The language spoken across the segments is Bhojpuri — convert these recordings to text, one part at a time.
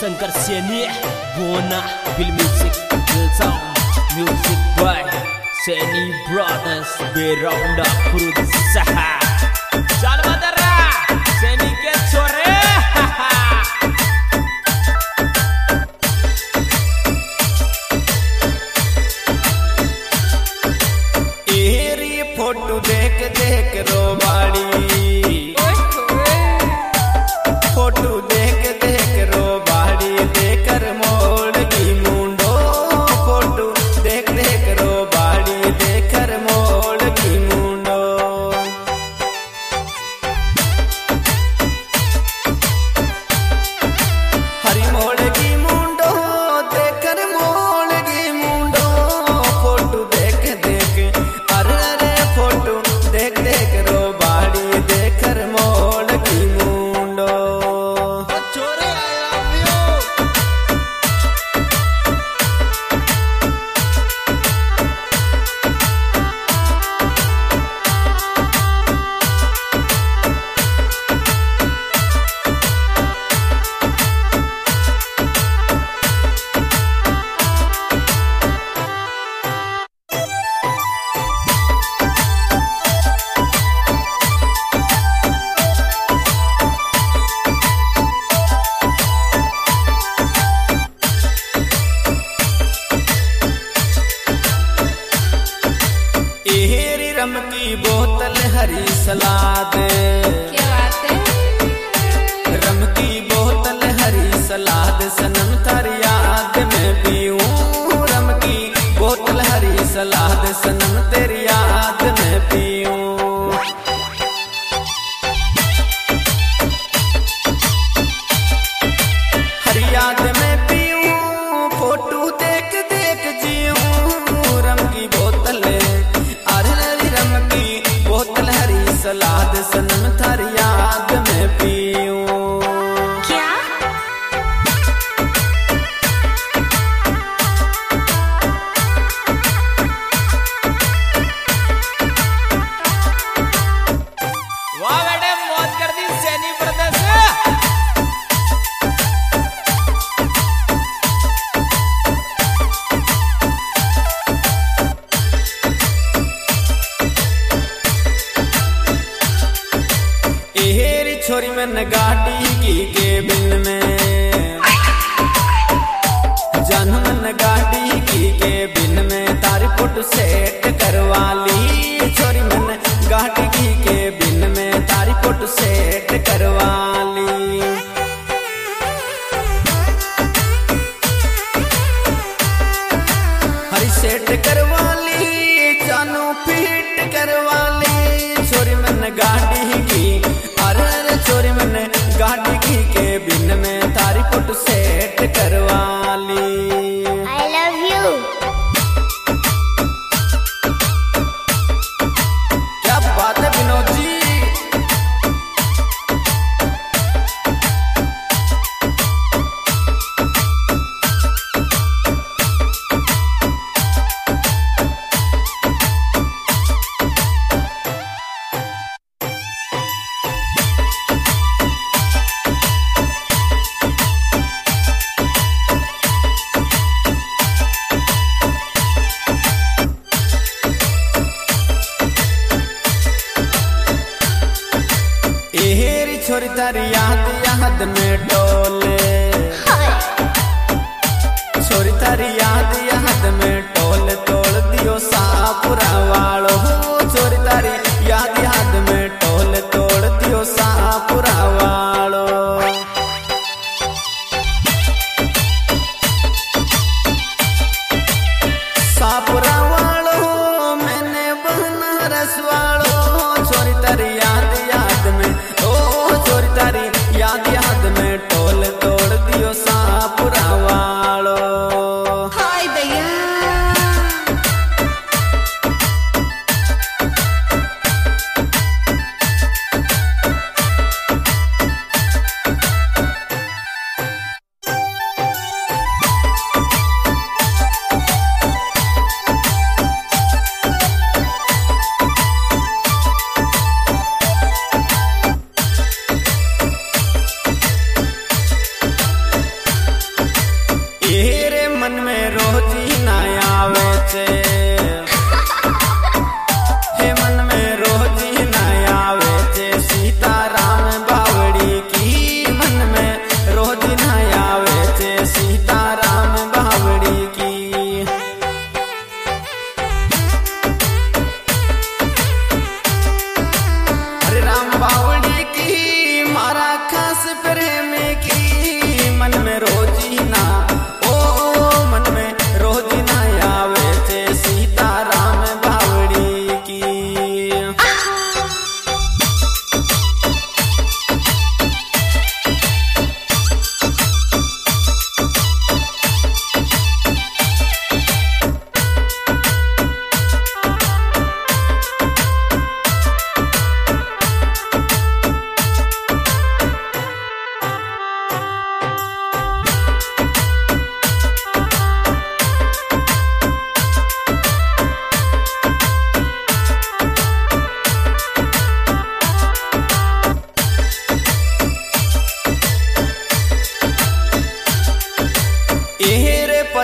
शंकर सैनी बोना बिल म्यूजिक बिल sound music by Saini brothers Beraunda producer चल मदरा सैनी के छोरे एरी फोटो देख देख रोबाड़ी फोटो देख देख रोबाड़ी देकर मोड़ की मुंडो फोटो देख देख रोबाड़ी देकर मोड़ की मुंडो हरी मोड़ की मुंडो देकर मोड़ की मुंडो फोटो देख देख अरे अरे फोटो देख देख रोबाड़ी देकर मोड़ की मुंडो रम की बोतल हरी सलाद क्या बात है? रम की बोतल हरी सलाद सनम थारी याद में पीऊं रम की बोतल हरी सलाद सनम तेरी याद में पीऊं हरी याद में पीऊं फोटो देख देख जीऊं रम की बोतल सलाद सनम थारी याद में पीऊं क्या वाह बेटे मौत कर दी सैनी ब्रदर्स छोरी मन गाड़ी की केबिन में जानू मन गाड़ी की केबिन में तारी फोटो सेट करवा ली छोरी मन गाड़ी की केबिन में तारी फोटो सेट करवा ली हरी सेट करवा ली जानू फिट करवा ली छोरी मन गाड़ी की अरे चोरी मैंने गाड़ी की केबिन में तारी फोटो सेट करवा ली आई लव यू क्या बात है विनोद जी छोरी तारी याद में टोले छोरी तारी याद में टोले तोड़ दियो सापुरा वालो छोरी तारी याद में टोले तोड़ दियो सापुरा वालो सापुरा वालो मैंने बनारस वालो छोरी तारी याद में छोरी तारी याद में टोल तोड़ दियो सापुरा वालो हाय भैया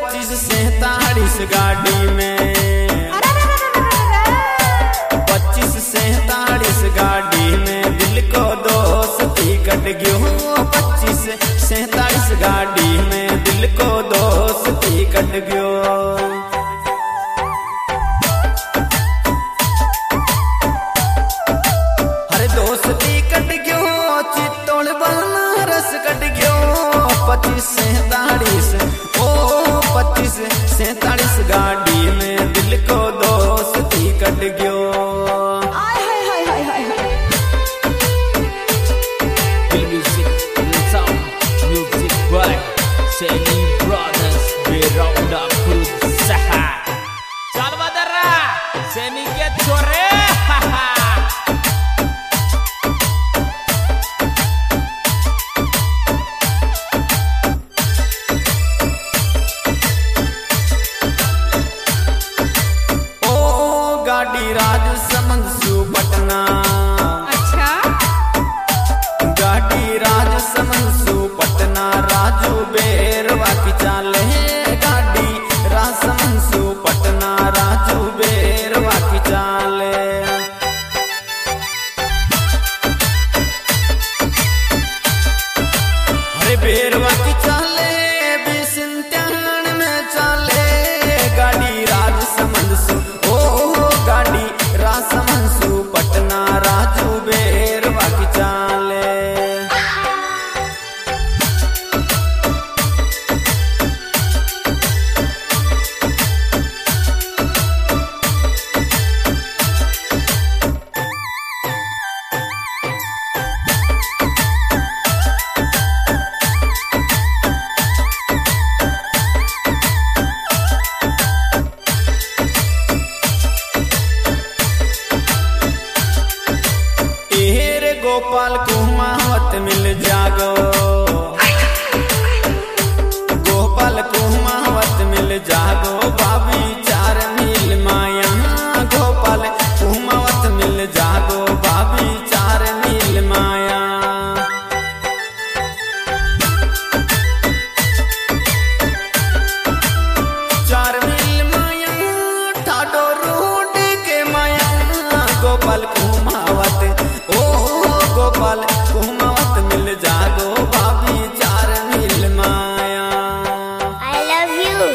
25-47 गाड़ी में 25-47 गाड़ी में दिल को दोस्ती कट गयो 25-47 गाड़ी में दिल को दोस्ती कट गयो हर दोस्ती कट गयो चित्तौड़ बनारस कट गयो 25-47 25-47 गाड़ी में दिल को दोस्ती कट गयो Music by Seni Brothers Beround Cruz Saha Chal Badara Seni ke chore गाड़ी राजसमंद सु पटना अच्छा गाड़ी राजसमंद सु पटना राजू बेरवा की चाले गाड़ी राजसमंद सु पटना राजू बेरवा की चाले अरे बेरवा की चाले बिसिंत्यान में चाले गाड़ी राजसमंद सु गाड़ी राजसमंद सु पटना राजू बेरवा की चाले गोपाल कुमावत मिल जागो गोपाल कुमावत मिल जागो बाबी 4 मील माया गोपाल कुमावत मिल जागो बाबी 4 मील माया चार मील माया ठाडो रोड के माया गोपाल कुमावत गोपाल कुमावत मिल जागो बाबी 4 मील माया I love you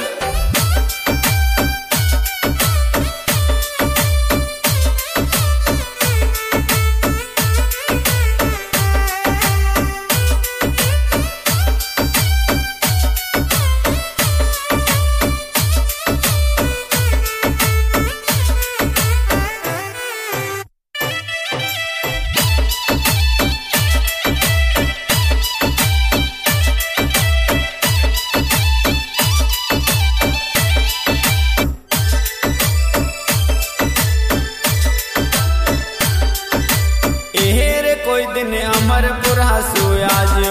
कोई दिन अमरपुरा सोया जो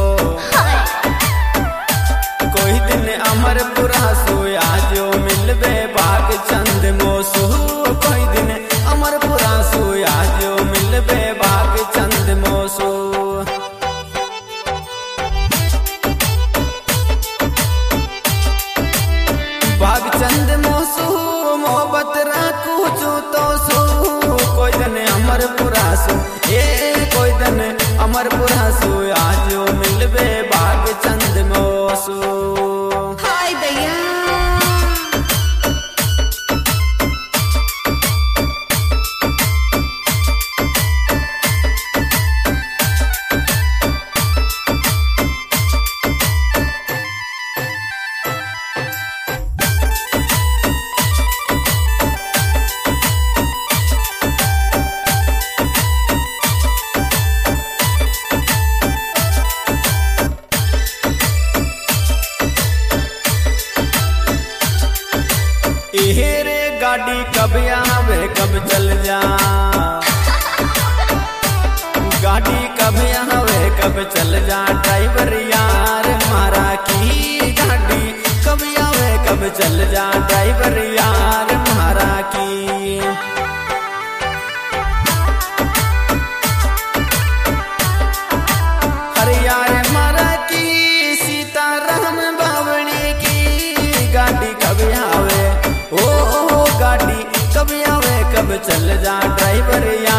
कोई दिन अमरपुरा सोया जो मिलबे बाग चंद मोसू कोई दिन अमरपुरा सोया जो मिलबे बाग चंद मोसू बाग चंद मोसू मोहब्बत राखू जो तो सू कोई दिन अमरपुरा सू कोई दिन अमरपुरा सु आजो मिलबे बाग चंद मोसू हाय दैया रे गाड़ी कब आवे कब चल जा गाड़ी कब आवे कब चल जा ड्राइवर यार मारा की गाड़ी कब आवे कब चल जा ड्राइवर यार मारा की अरे यार मारा की सीताराम बावड़ी की चल जा ड्राइवर या